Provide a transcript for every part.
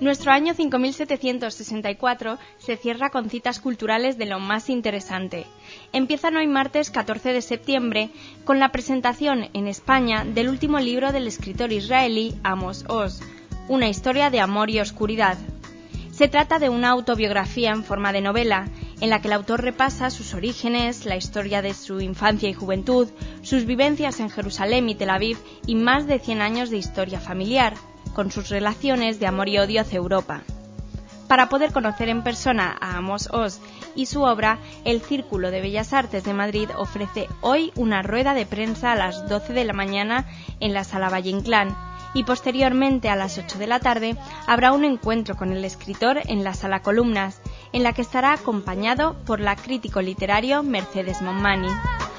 Nuestro año 5764 se cierra con citas culturales de lo más interesante. Empiezan hoy martes 14 de septiembre con la presentación en España del último libro del escritor israelí Amos Oz, Una historia de amor y oscuridad. Se trata de una autobiografía en forma de novela, en la que el autor repasa sus orígenes, la historia de su infancia y juventud, sus vivencias en Jerusalén y Tel Aviv y más de 100 años de historia familiar, con sus relaciones de amor y odio hacia Europa. Para poder conocer en persona a Amos Oz y su obra, el Círculo de Bellas Artes de Madrid ofrece hoy una rueda de prensa a las 12 de la mañana en la Sala Valle Inclán y posteriormente a las 8 de la tarde habrá un encuentro con el escritor en la Sala Columnas, en la que estará acompañado por la crítico literario Mercedes Monmany.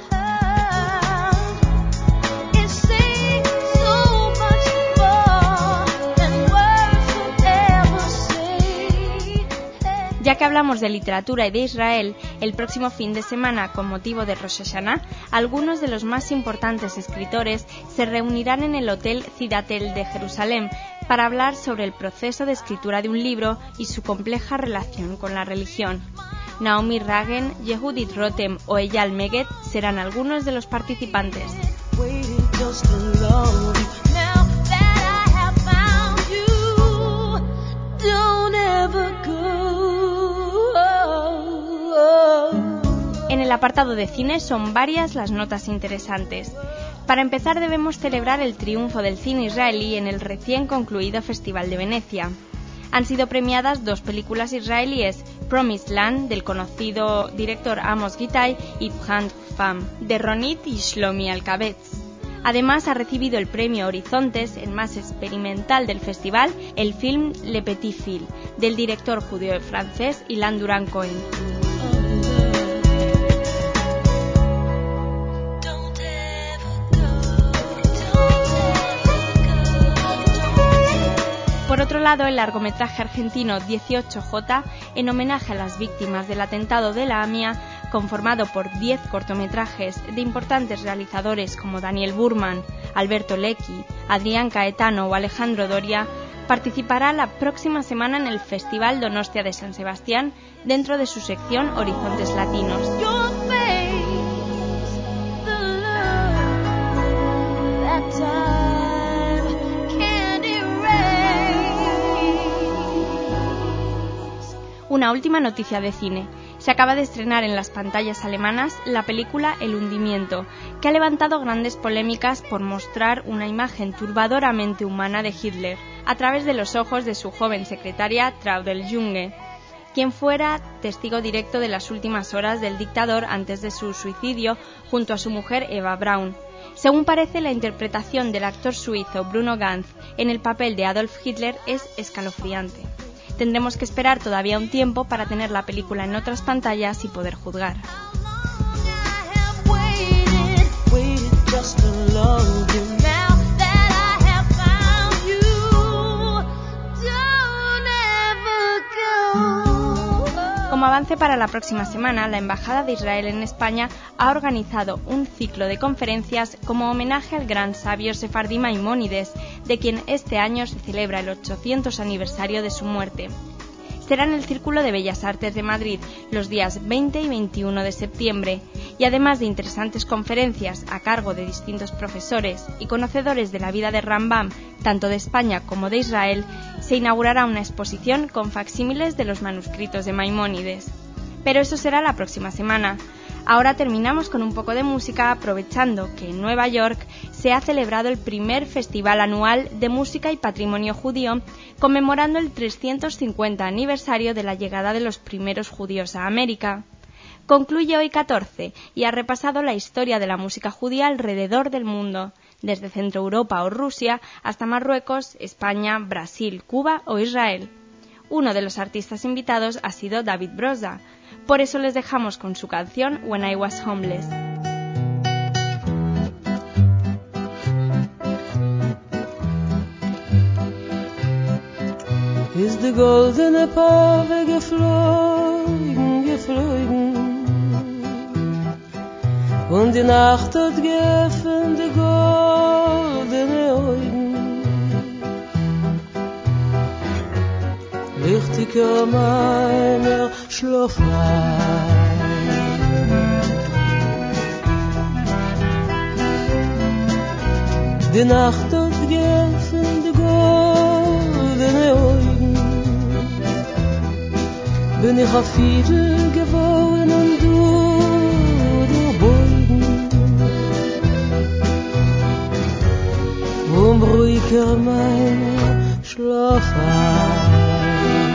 Ya que hablamos de literatura y de Israel, el próximo fin de semana, con motivo de Rosh Hashanah, algunos de los más importantes escritores se reunirán en el Hotel Cidatel de Jerusalén para hablar sobre el proceso de escritura de un libro y su compleja relación con la religión. Naomi Ragen, Yehudit Rotem o Eyal Meged serán algunos de los participantes. En el apartado de cine son varias las notas interesantes. Para empezar debemos celebrar el triunfo del cine israelí en el recién concluido Festival de Venecia. Han sido premiadas 2 películas israelíes, Promised Land, del conocido director Amos Gitai, y P'hand Fam, de Ronit y Shlomi Alkabetz. Además ha recibido el premio Horizontes, el más experimental del festival, el film Le Petit Fil, del director judeo-francés Ilan Duran-Cohen. Por otro lado, el largometraje argentino 18J, en homenaje a las víctimas del atentado de la AMIA, conformado por 10 cortometrajes de importantes realizadores como Daniel Burman, Alberto Lecchi, Adrián Caetano o Alejandro Doria, participará la próxima semana en el Festival Donostia de San Sebastián dentro de su sección Horizontes Latinos. Una última noticia de cine. Se acaba de estrenar en las pantallas alemanas la película El hundimiento, que ha levantado grandes polémicas por mostrar una imagen turbadoramente humana de Hitler a través de los ojos de su joven secretaria Traudl Junge, quien fuera testigo directo de las últimas horas del dictador antes de su suicidio junto a su mujer Eva Braun. Según parece, la interpretación del actor suizo Bruno Ganz en el papel de Adolf Hitler es escalofriante. Tendremos que esperar todavía un tiempo para tener la película en otras pantallas y poder juzgar. Como avance para la próxima semana, la Embajada de Israel en España ha organizado un ciclo de conferencias como homenaje al gran sabio sefardí Maimónides, de quien este año se celebra el 800 aniversario de su muerte. Será en el Círculo de Bellas Artes de Madrid los días 20 y 21 de septiembre, y además de interesantes conferencias a cargo de distintos profesores y conocedores de la vida de Rambam, tanto de España como de Israel, se inaugurará una exposición con facsímiles de los manuscritos de Maimónides. Pero eso será la próxima semana. Ahora terminamos con un poco de música, aprovechando que en Nueva York se ha celebrado el primer festival anual de música y patrimonio judío, conmemorando el 350 aniversario de la llegada de los primeros judíos a América. Concluye hoy 14 y ha repasado la historia de la música judía alrededor del mundo, desde Centro Europa o Rusia hasta Marruecos, España, Brasil, Cuba o Israel. Uno de los artistas invitados ha sido David Broza. Por eso les dejamos con su canción When I Was Homeless. Ist die goldene Pave geflogen, geflogen, und die Nacht hat geöffnet die goldene Augen. Ulrike meiner Schlaflein. Die Nacht hat geöffnet die goldene Augen. Bin ich auf Fiedel geworden und du der Beugen. Ruhiger meine Schlaflein.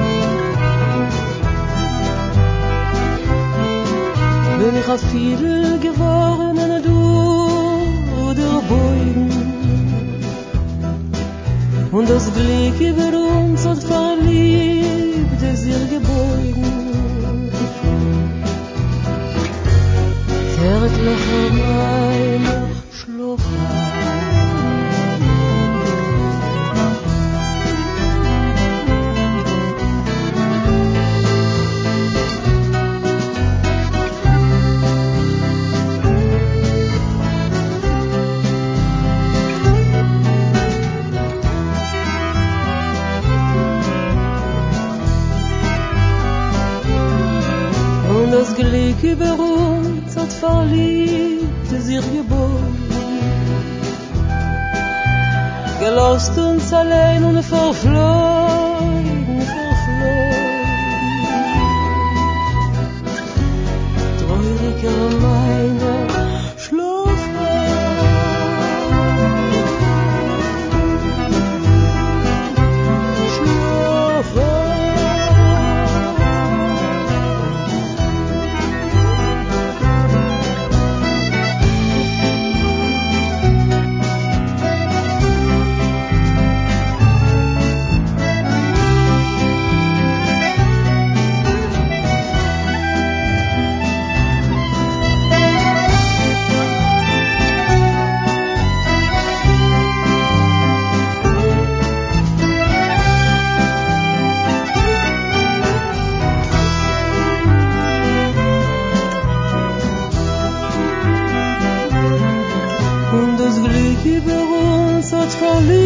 Bin ich auf Fiedel geworden und du der Beugen. Und das Glück über uns hat verliebt, es ihr gebeugen. Fährt nachher meine Schlaflein. Das Glück über uns hat verliebt, es ihr geboren. Gelost uns allein und verflogen, Trauriger meiner über uns hat verliebt.